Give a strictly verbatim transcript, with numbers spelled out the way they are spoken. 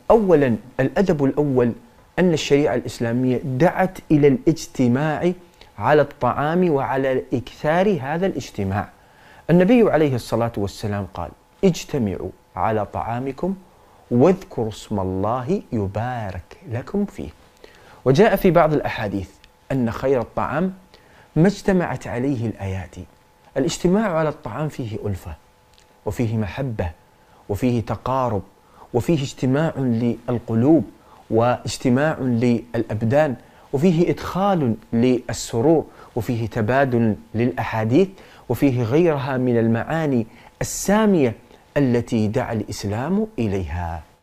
أولا الأدب الأول أن الشريعة الإسلامية دعت إلى الاجتماع على الطعام وعلى إكثار هذا الاجتماع. النبي عليه الصلاة والسلام قال: اجتمعوا على طعامكم واذكروا اسم الله يبارك لكم فيه. وجاء في بعض الأحاديث أن خير الطعام ما اجتمعت عليه الأيادي. الاجتماع على الطعام فيه ألفة، وفيه محبة، وفيه تقارب، وفيه اجتماع للقلوب واجتماع للأبدان، وفيه إدخال للسرور، وفيه تبادل للأحاديث، وفيه غيرها من المعاني السامية التي دعا الإسلام إليها.